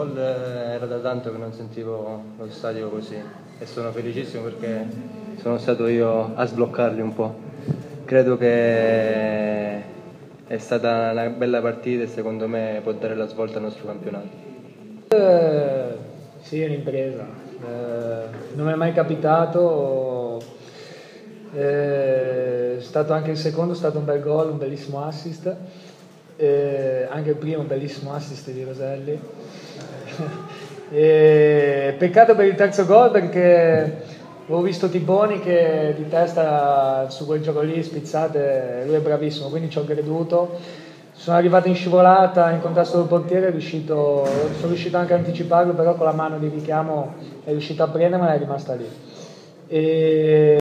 Era da tanto che non sentivo lo stadio così e sono felicissimo perché sono stato io a sbloccarli un po'. Credo che è stata una bella partita e secondo me può dare la svolta al nostro campionato. Sì, è un'impresa. Non mi è mai capitato. È stato anche il secondo, è stato un bel gol, un bellissimo assist. Anche il primo, un bellissimo assist di Roselli. Peccato per il terzo gol perché avevo visto Tiboni che di testa su quel gioco lì spizzate, lui è bravissimo, quindi ci ho creduto. Sono arrivato in scivolata, in contrasto col portiere, sono riuscito anche a anticiparlo, però con la mano di richiamo è riuscito a prendermela e è rimasta lì.